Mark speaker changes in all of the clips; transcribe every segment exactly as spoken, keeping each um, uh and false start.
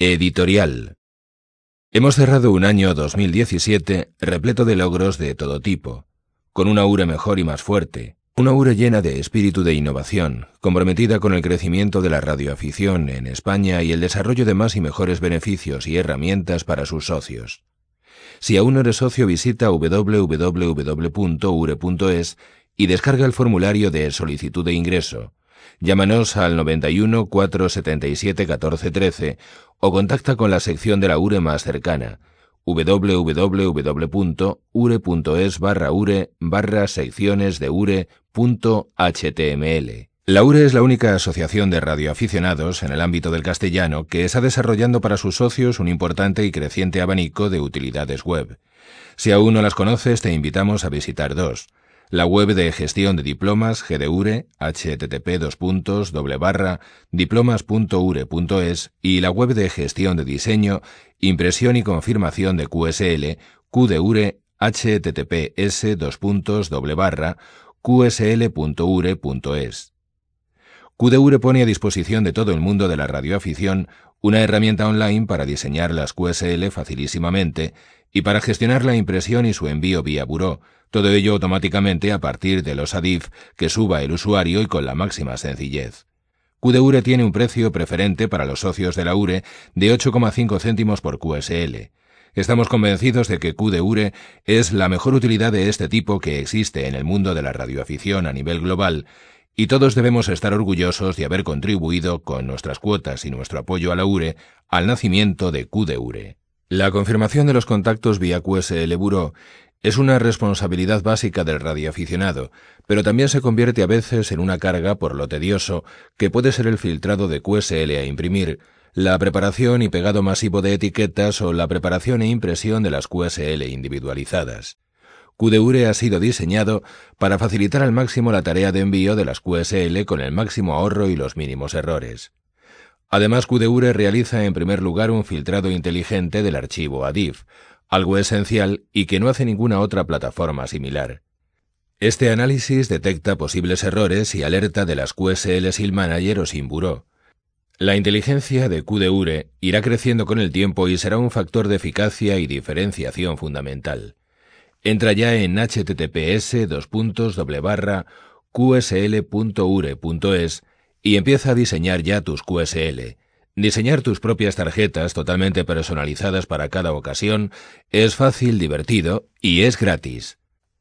Speaker 1: Editorial. Hemos cerrado un año dos mil diecisiete repleto de logros de todo tipo, con una U R E mejor y más fuerte, una U R E llena de espíritu de innovación, comprometida con el crecimiento de la radioafición en España y el desarrollo de más y mejores beneficios y herramientas para sus socios. Si aún no eres socio, visita doble u doble u doble u punto u r e punto es y descarga el formulario de solicitud de ingreso. Llámanos al noventa y uno, cuatrocientos setenta y siete, catorce trece o contacta con la sección de la U R E más cercana, doble u doble u doble u punto u r e punto es barra u r e barra secciones de u r e punto h t m l. La U R E es la única asociación de radioaficionados en el ámbito del castellano que está desarrollando para sus socios un importante y creciente abanico de utilidades web. Si aún no las conoces, te invitamos a visitar dos. La web de gestión de diplomas G D U R E, http dos puntos doble barra diplomas punto u r e punto es y la web de gestión de diseño, impresión y confirmación de Q S L, Q D U R E, https dos puntos doble barra qsl punto u r e punto es. Q D U R E pone a disposición de todo el mundo de la radioafición una herramienta online para diseñar las Q S L facilísimamente y para gestionar la impresión y su envío vía buró, todo ello automáticamente a partir de los A D I F que suba el usuario y con la máxima sencillez. Q D U R E tiene un precio preferente para los socios de la U R E de ocho coma cinco céntimos por Q S L. Estamos convencidos de que Q D U R E es la mejor utilidad de este tipo que existe en el mundo de la radioafición a nivel global y todos debemos estar orgullosos de haber contribuido con nuestras cuotas y nuestro apoyo a la U R E al nacimiento de Q D U R E. La confirmación de los contactos vía Q S L Buró es una responsabilidad básica del radioaficionado, pero también se convierte a veces en una carga por lo tedioso que puede ser el filtrado de Q S L a imprimir, la preparación y pegado masivo de etiquetas o la preparación e impresión de las Q S L individualizadas. Q D U R E ha sido diseñado para facilitar al máximo la tarea de envío de las Q S L con el máximo ahorro y los mínimos errores. Además, Q D U R E realiza en primer lugar un filtrado inteligente del archivo A D I F, algo esencial y que no hace ninguna otra plataforma similar. Este análisis detecta posibles errores y alerta de las Q S L sin manager o sin buró. La inteligencia de Q D U R E irá creciendo con el tiempo y será un factor de eficacia y diferenciación fundamental. Entra ya en https dos puntos doble barra qsl punto u r e punto es y empieza a diseñar ya tus Q S L. Diseñar tus propias tarjetas totalmente personalizadas para cada ocasión es fácil, divertido y es gratis.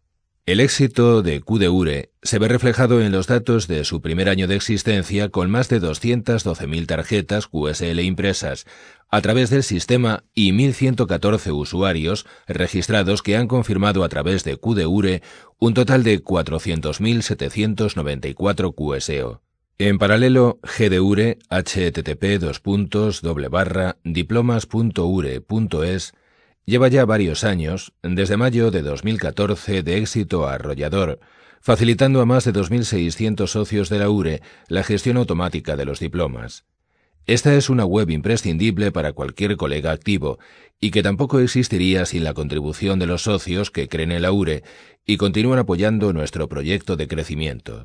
Speaker 1: El éxito de Q D U R E se ve reflejado en los datos de su primer año de existencia con más de doscientas doce mil tarjetas Q S L impresas a través del sistema y mil ciento catorce usuarios registrados que han confirmado a través de Q D U R E un total de cuatrocientos mil setecientos noventa y cuatro Q S O. En paralelo, G D U R E, http dos puntos doble barra diplomas punto u r e punto es, lleva ya varios años, desde mayo de dos mil catorce, de éxito arrollador, facilitando a más de dos mil seiscientos socios de la U R E la gestión automática de los diplomas. Esta es una web imprescindible para cualquier colega activo y que tampoco existiría sin la contribución de los socios que creen en la U R E y continúan apoyando nuestro proyecto de crecimiento.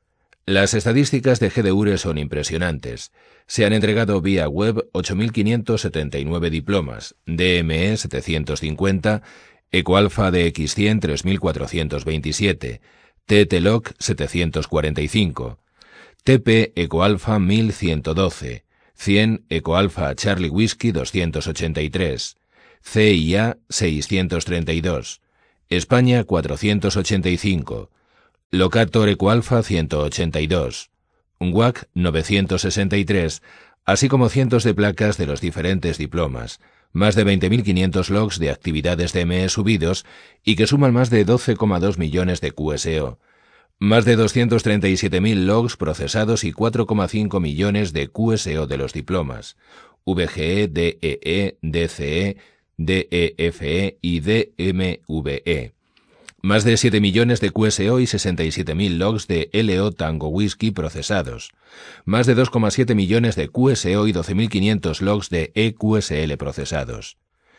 Speaker 1: Las estadísticas de G D U R E son impresionantes. Se han entregado vía web ocho mil quinientos setenta y nueve diplomas, D M E setecientos cincuenta, EcoAlpha D X cien tres mil cuatrocientos veintisiete, T T L O C setecientos cuarenta y cinco, T P EcoAlpha mil ciento doce, cien EcoAlpha Charlie Whiskey doscientos ochenta y tres, C I A seiscientos treinta y dos, España cuatrocientos ochenta y cinco, Locator EcoAlpha ciento ochenta y dos, W A C novecientos sesenta y tres, así como cientos de placas de los diferentes diplomas, más de veinte mil quinientos logs de actividades D M E subidos y que suman más de doce coma dos millones de Q S O, más de doscientos treinta y siete mil logs procesados y cuatro coma cinco millones de Q S O de los diplomas, V G E, D E E, D C E, D E F E y D M V E. Más de siete millones de Q S O y sesenta y siete mil logs de L O Tango Whisky procesados. Más de dos coma siete millones de Q S O y doce mil quinientos logs de E Q S L procesados.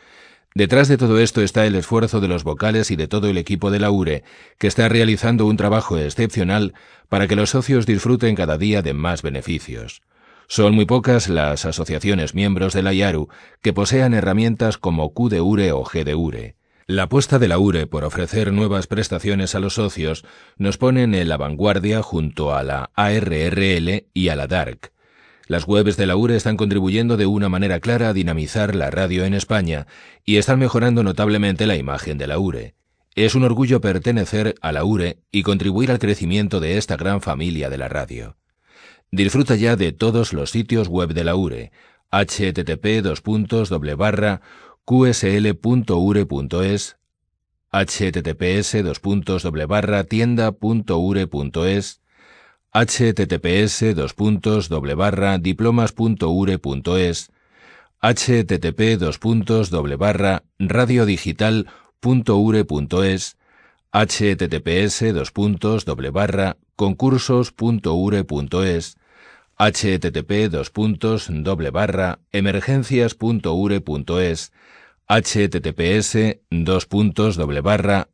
Speaker 1: Detrás de todo esto está el esfuerzo de los vocales y de todo el equipo de la U R E, que está realizando un trabajo excepcional para que los socios disfruten cada día de más beneficios. Son muy pocas las asociaciones miembros de la I A R U que posean herramientas como Q de U R E o G de U R E. La apuesta de la U R E por ofrecer nuevas prestaciones a los socios nos pone en la vanguardia junto a la A R R L y a la D A R C. Las webs de la U R E están contribuyendo de una manera clara a dinamizar la radio en España y están mejorando notablemente la imagen de la U R E. Es un orgullo pertenecer a la U R E y contribuir al crecimiento de esta gran familia de la radio. Disfruta ya de todos los sitios web de la U R E, http dos puntos doble barra qsl.ure.es, https dos puntos doble barra tienda.ure.es, https dos puntos doble barra diplomas.ure.es, http dos puntos doble barra radiodigital.ure.es, https dos puntos doble barra concursos.ure.es, http dos puntos doble barra emergencias.ure.es, https dos puntos doble barra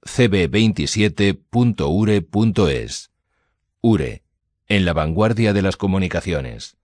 Speaker 1: cb27.ure.es. U R E, en la vanguardia de las comunicaciones.